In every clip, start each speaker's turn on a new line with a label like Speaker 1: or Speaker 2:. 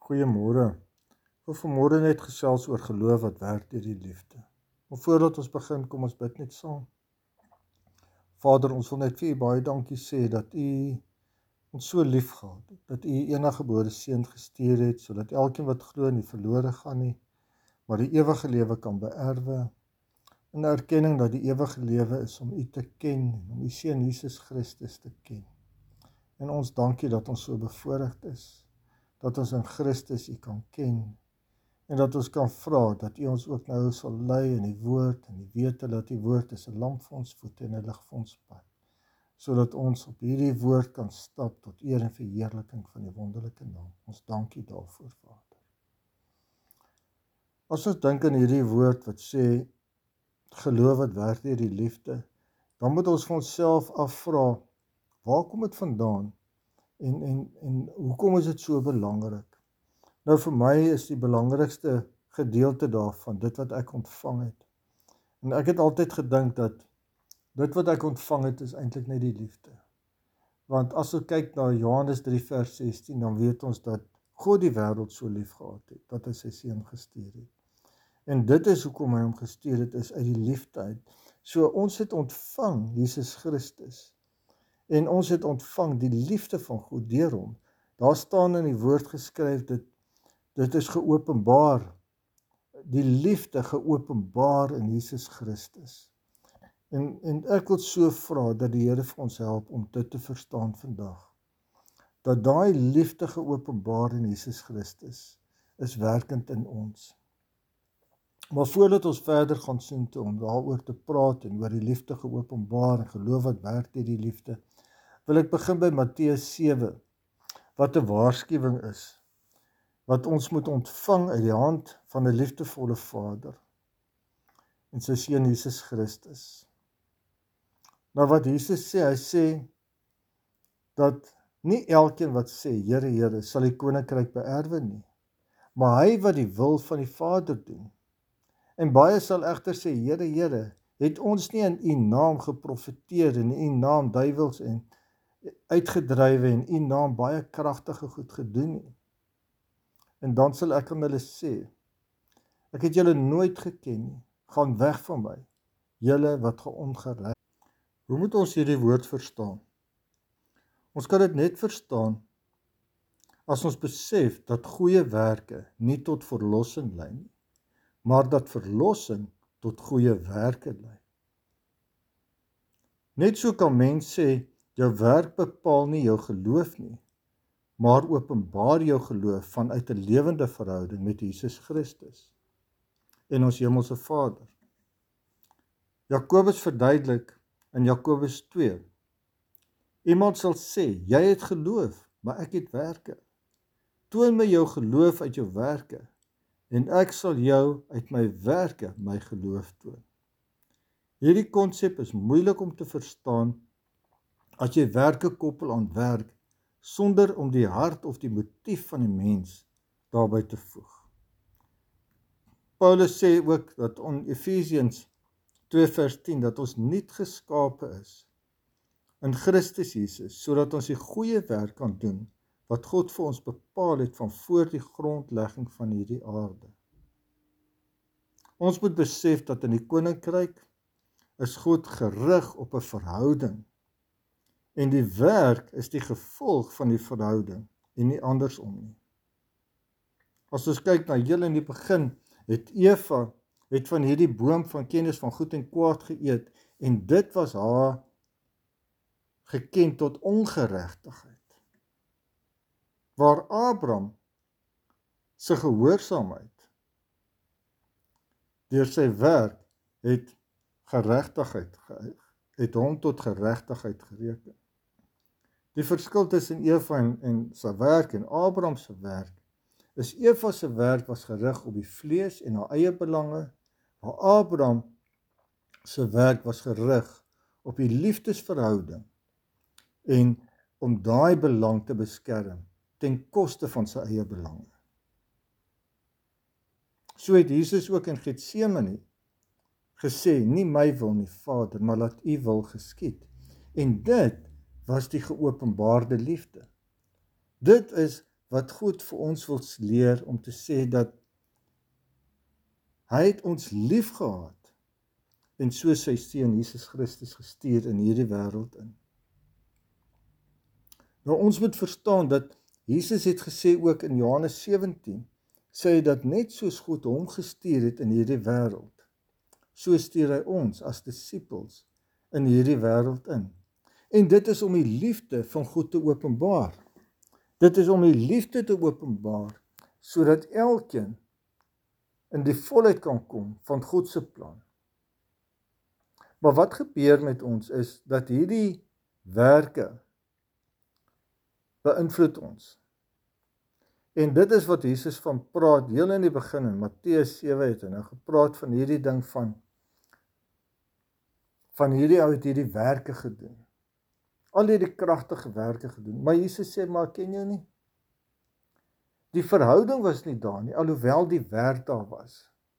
Speaker 1: Goeiemôre. Ek wil vanmôre net gesels oor geloof wat werk deur die liefde. Maar voordat ons begin, kom ons bid net saam. Vader, ons wil net vir U baie dankie sê dat U ons so lief gehad het, dat U U eniggebore seun gestuur het, sodat elkeen wat glo nie verlore gaan nie, maar die ewige lewe kan beerwe. In erkenning dat die ewige lewe is om U te ken en om U seun Jesus Christus te ken. En ons dankie dat ons so bevoorreg is, dat ons in Christus U kan ken, en dat ons kan vra dat U ons ook nou sal lei in die woord, en die wete dat die woord is 'n lamp vir ons voete en 'n lig vir ons pad, sodat ons op hierdie woord kan stap tot eer en verheerliking van die wonderlike naam. Ons dankie daarvoor, Vader. As ons dink aan hierdie woord wat sê, geloof wat werk deur die liefde, dan moet ons vir onsself afvra, waar kom dit vandaan? En hoekom is dit so belangrik? Nou vir my is die belangrikste gedeelte daarvan dit wat ek ontvang het. En ek het altyd gedink dat dit wat ek ontvang het is eintlik net die liefde. Want as ons kyk na Johannes 3 vers 16, dan weet ons dat God die wêreld so lief gehad het, dat hy sy seun gestuur het. En dit is hoekom hy hom gestuur het, is uit die liefde uit. So ons het ontvang Jesus Christus. En ons het ontvang die liefde van God deur hom. Daar staan in die woord geskryf, dit is geopenbaar, die liefde geopenbaar in Jesus Christus. En ek wil so vra dat die Here vir ons help om dit te verstaan vandag. Dat daai liefde geopenbaar in Jesus Christus is werkend in ons. Maar voordat ons verder gaan sien toe om daaroor te praat en oor die liefde geopenbaar en geloof wat werk deur die liefde, wil ek begin by Matteus 7, wat 'n waarskuwing is, wat ons moet ontvang uit die hand van 'n liefdevolle Vader en sy seun Jesus Christus. Nou wat Jesus sê, hy sê dat nie elkeen wat sê, Here, Here, sal die koninkryk beerwe nie, maar hy wat die wil van die Vader doen. En baie sal egter sê, Here, Here, het ons nie in U naam geprofeteer en in U naam duiwels en uitgedrywe en U naam baie kragtige goed gedoen nie. En dan sal ek aan hulle sê, ek het julle nooit geken nie, gaan weg van my, julle wat geongereg. Hoe moet ons hierdie woord verstaan? Ons kan dit net verstaan as ons besef dat goeie werke nie tot verlossing lei nie, maar dat verlossing tot goeie werke lei. Net so kan mens sê, jou werk bepaal nie jou geloof nie, maar openbaar jou geloof vanuit 'n lewende verhouding met Jesus Christus en ons hemelse Vader. Jakobus verduidelik in Jakobus 2, iemand sal sê, jy het geloof, maar ek het werke. Toon my jou geloof uit jou werke, en ek sal jou uit my werke my geloof toon. Hierdie konsep is moeilik om te verstaan as jy werke koppel aan werk, sonder om die hart of die motief van die mens daarby te voeg. Paulus sê ook dat in Efesiërs 2 vers 10, dat ons nuut geskape is in Christus Jesus, sodat ons die goeie werk kan doen, wat God vir ons bepaal het van voor die grondlegging van hierdie aarde. Ons moet besef dat in die koninkryk is God gerig op 'n verhouding, en die werk is die gevolg van die verhouding, en nie andersom nie. As ons kyk na heel in die begin, het Eva van hierdie boom van kennis van goed en kwaad geëet, en dit was haar geken tot ongeregtigheid. Waar Abraham se gehoorsaamheid deur sy werk het geregtigheid het hom tot geregtigheid gereken. Die verskil tussen Eva en sy werk en Abraham se werk is Eva se werk was gerig op die vlees en haar eie belange, waar Abraham se werk was gerig op die liefdesverhouding en om daai belang te beskerm ten koste van sy eie belange. So het Jesus ook in Getsemane gesê, nie my wil nie, Vader, maar laat U wil geskied. En dit was die geopenbaarde liefde. Dit is wat God vir ons wil leer om te sê dat hy het ons lief gehad en so sy seun Jesus Christus gestuur in hierdie wêreld in. Nou ons moet verstaan dat Jesus het gesê ook in Johannes 17, sê hy dat net soos God hom gestuur het in hierdie wêreld, so stuur hy ons as disippels in hierdie wêreld in. En dit is om die liefde van God te openbaar. Dit is om die liefde te openbaar, sodat elkeen in die volheid kan kom van God se plan. Maar wat gebeur met ons is dat hierdie werke beïnvloed ons. En dit is wat Jesus van praat, heel in die begin in Matteus 7 het hy nou gepraat van hierdie ding van hierdie ou het hierdie werke gedoen. Al hierdie kragtige werke gedoen. Maar Jesus sê, maar ken jou nie. Die verhouding was nie daar nie, alhoewel die werk daar was.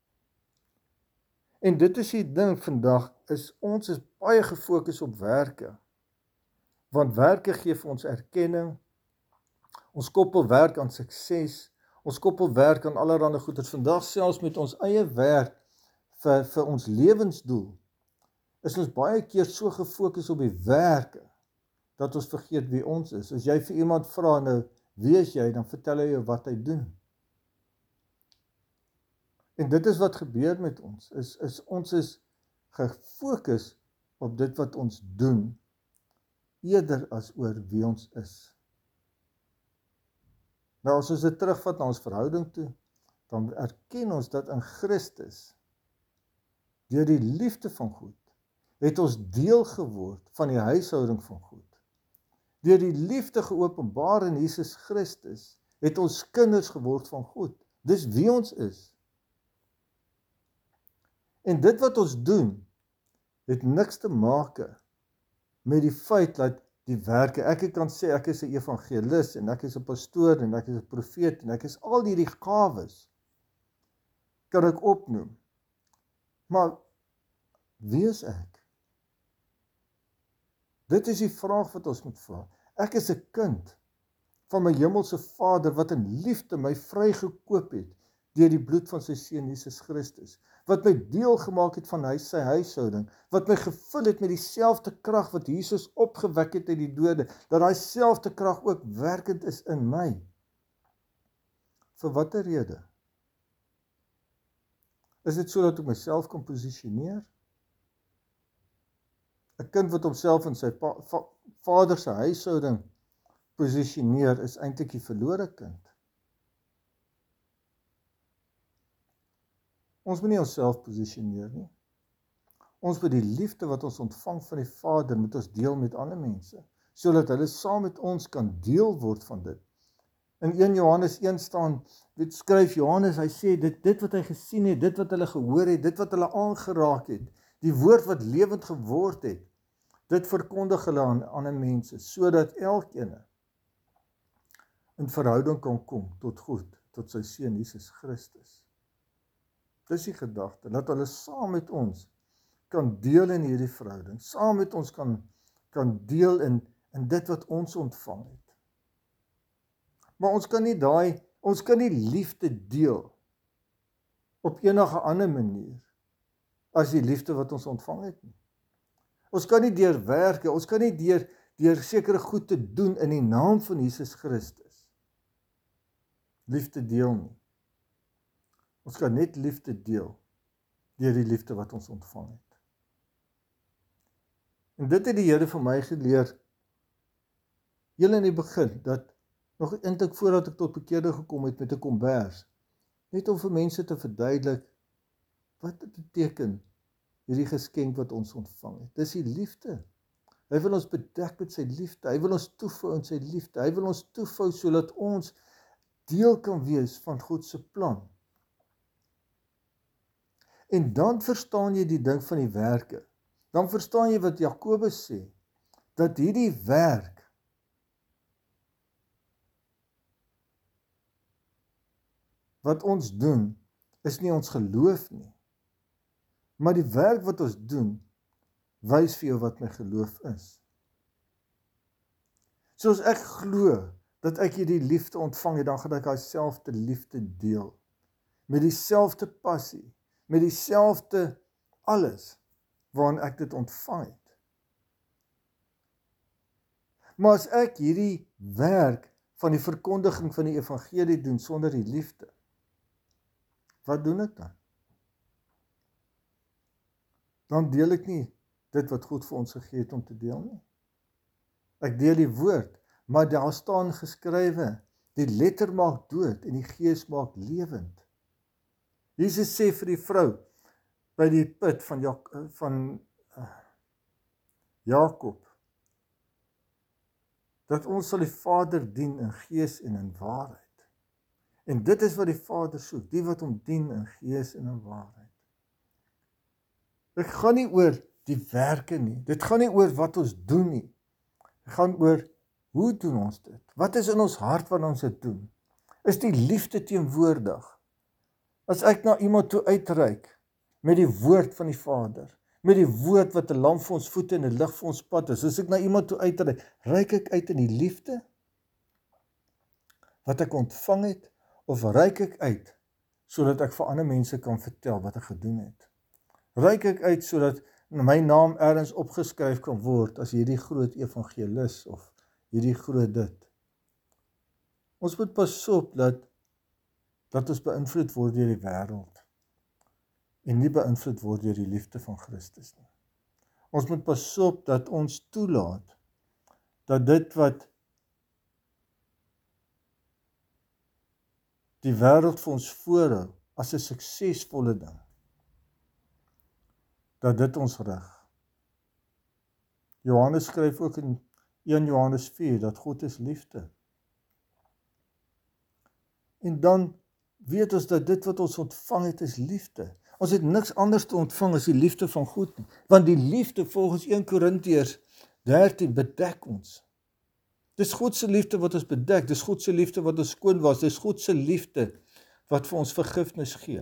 Speaker 1: En dit is die ding vandag, ons is baie gefokus op werke. Want werke gee vir ons erkenning, ons koppel werk aan sukses, ons koppel werk aan allerlei goeders. Vandag selfs met ons eie werk vir ons lewensdoel, is ons baie keer so gefokus op die werke, dat ons vergeet wie ons is. As jy vir iemand vra, nou, wie is jy, dan vertel hy jou wat hy doen. En dit is wat gebeur met ons, ons is gefokus op dit wat ons doen, eerder as oor wie ons is. Nou as ons dit terugvat na ons verhouding toe, dan erken ons dat in Christus, deur die liefde van God, het ons deel geword van die huishouding van God. Deur die liefde geopenbaar in Jesus Christus, het ons kinders geword van God. Dis wie ons is. En dit wat ons doen, het niks te maak met die feit dat die werke, ek kan sê ek is 'n evangelis, en ek is 'n pastoor, en ek is 'n profeet, en ek is al hierdie gawes, kan ek opnoem. Maar, wie is ek? Dit is die vraag wat ons moet vra. Ek is 'n kind van my hemelse Vader, wat in liefde my vrygekoop het, deur die bloed van sy seun Jesus Christus, wat my deel gemaak het van sy huishouding, wat my gevul het met dieselfde krag wat Jesus opgewek het uit die dode, dat daai selfde krag ook werkend is in my. Vir watter rede? Is dit so dat ek myself kan posisioneer? 'n kind wat homself in sy vader se huishouding posisioneer, is eintlik die verlore kind. Ons moet nie onsself posisioneer nie. Ons moet die liefde wat ons ontvang van die Vader, moet ons deel met ander mense, sodat hulle saam met ons kan deel word van dit. In 1 Johannes 1 staan, skryf Johannes, hy sê, dit wat hy gesien het, dit wat hulle gehoor het, dit wat hulle aangeraak het, die woord wat lewend geword het, dit verkondig hulle aan ander mense, sodat elkeen in verhouding kan kom tot God, tot sy seun Jesus Christus. Dis die gedagte, dat hulle saam met ons kan deel in hierdie verhouding, saam met ons kan deel in dit wat ons ontvang het. Maar ons kan nie liefde deel op enige ander manier as die liefde wat ons ontvang het nie. Ons kan nie deur werke, ons kan nie deur sekere goed te doen in die naam van Jesus Christus liefde deel nie. Ons kan net liefde deel deur die liefde wat ons ontvang het. En dit het die Here vir my geleer heel in die begin, dat nog eintlik voordat ek tot bekeerde gekom het met 'n kombers, net om vir mense te verduidelik wat dit beteken, hierdie geskenk wat ons ontvang het. Dis die liefde. Hy wil ons bedek met sy liefde, hy wil ons toevou in sy liefde, hy wil ons toevou sodat ons deel kan wees van God se plan. En dan verstaan jy die ding van die werke. Dan verstaan jy wat Jakobus sê, dat hierdie werk wat ons doen, is nie ons geloof nie. Maar die werk wat ons doen, wys vir jou wat my geloof is. Soos ek glo, dat ek hierdie liefde ontvang het, dan gaan ek dieselfde liefde deel. Met dieselfde passie, met dieselfde alles, waarin ek dit ontvang het. Maar as ek hierdie werk van die verkondiging van die evangelie doen sonder die liefde, wat doen ek dan? Dan deel ek nie dit wat God vir ons gegee het om te deel nie. Ek deel die woord, maar daar staan geskrywe, die letter maak dood en die gees maak lewend. Jesus sê vir die vrou by die put van Jakob, dat ons sal die Vader dien in gees en in waarheid. En dit is wat die Vader soek, die wat hom dien in gees en in waarheid. Dit gaan nie oor die werke nie, dit gaan nie oor wat ons doen nie. Dit gaan oor, hoe doen ons dit? Wat is in ons hart wanneer ons dit doen? Is die liefde teenwoordig? As ek na iemand toe uitreik, met die woord van die Vader, met die woord wat 'n lamp vir ons voete en 'n lig vir ons pad is, as ek na iemand toe uitreik, reik ek uit in die liefde wat ek ontvang het, of reik ek uit, sodat ek vir ander mense kan vertel wat ek gedoen het? Reik ek uit, sodat my naam ergens opgeskryf kan word, as hierdie groot evangelis, of hierdie groot dit? Ons moet pas op, dat ons beïnvloed word deur die wêreld, en nie beïnvloed word deur die liefde van Christus nie. Ons moet pas op, dat ons toelaat, dat dit wat die wêreld vir ons voorhou, as 'n suksesvolle ding, dat dit ons rig. Johannes skryf ook in 1 Johannes 4, dat God is liefde. En dan weet ons dat dit wat ons ontvang het, is liefde. Ons het niks anders te ontvang as die liefde van God nie. Want die liefde volgens 1 Korintiërs 13 bedek ons. Dis God se liefde wat ons bedek, dis God se liefde wat ons skoon was, dis God se liefde wat vir ons vergifnis gee.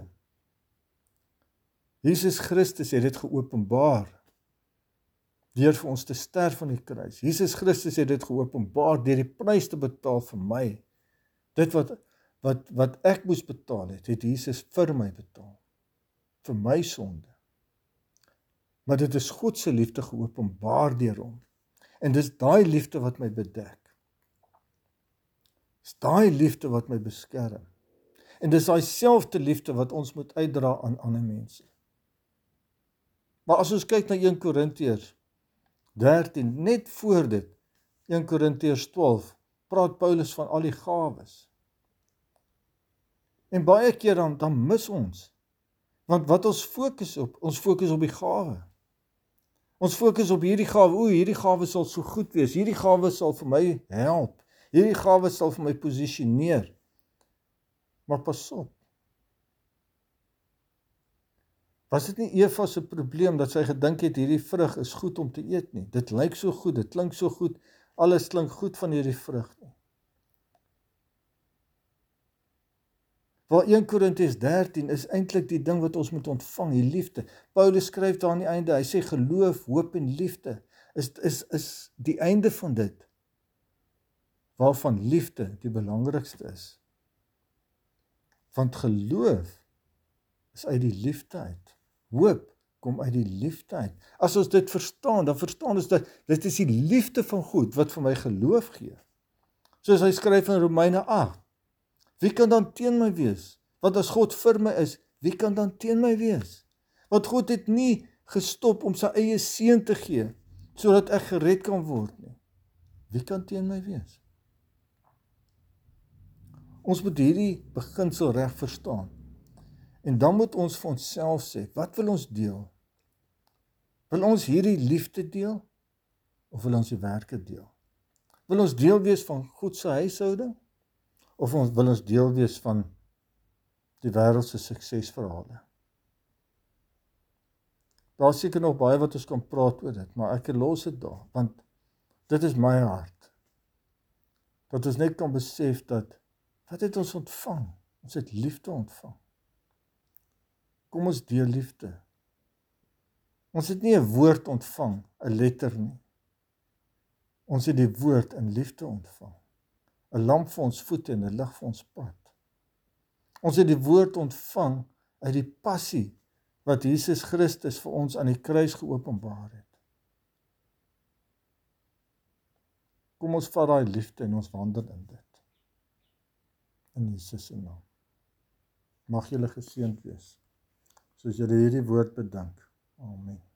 Speaker 1: Jesus Christus het dit geopenbaar, deur vir ons te sterf aan die kruis. Jesus Christus het dit geopenbaar, deur die prys te betaal vir my. Dit wat ek moes betaal het Jesus vir my betaal. Vir my sonde. Maar dit is God se liefde geopenbaar deur hom. En dis daai liefde wat my bedek. Dis daai liefde wat my beskerm. En dis daai selfde liefde wat ons moet uitdra aan ander mense. Maar as ons kyk na 1 Korintiërs 13, net voor dit, 1 Korintiërs 12, praat Paulus van al die gawes. En baie keer dan mis ons. Want wat ons fokus op die gawe. Ons fokus op hierdie gawe, hierdie gawe sal so goed wees, hierdie gawe sal vir my help, hierdie gawe sal vir my posisioneer. Maar pas op. Was dit nie Eva se probleem dat sy gedink het hierdie vrug is goed om te eet nie? Dit lyk so goed, dit klink so goed, alles klink goed van hierdie vrug nie. Waar 1 Korintiërs 13 is eintlik die ding wat ons moet ontvang, die liefde. Paulus skryf daar aan die einde, hy sê geloof, hoop en liefde is die einde van dit, waarvan liefde die belangrikste is. Want geloof is uit die liefde uit. Hoop kom uit die liefde uit. As ons dit verstaan, dan verstaan ons dat dit is die liefde van God wat vir my geloof gee. Soos hy skryf in Romeine 8. Wie kan dan teen my wees? Want as God vir my is, wie kan dan teen my wees? Want God het nie gestop om sy eie seun te gee, sodat ek gered kan word nie. Wie kan teen my wees? Ons moet hierdie beginsel reg verstaan. En dan moet ons vir onsself sê, wat wil ons deel? Wil ons hierdie liefde deel? Of wil ons die werke deel? Wil ons deel wees van God se huishouding? Of wil ons deel wees van die wêreld se suksesverhale? Daar is seker nog baie wat ons kan praat oor dit, maar ek los dit daar, want dit is my hart. Dat ons net kan besef dat, wat het ons ontvang? Ons het liefde ontvang. Kom ons deel liefde. Ons het nie 'n woord ontvang, 'n letter nie. Ons het die woord in liefde ontvang. 'n lamp vir ons voete en 'n lig vir ons pad. Ons het die woord ontvang uit die passie wat Jesus Christus vir ons aan die kruis geopenbaar het. Kom ons vat daai liefde en ons wandel in dit. In Jesus se naam. Mag julle geseënd wees, soos julle hierdie woord bedink. Amen.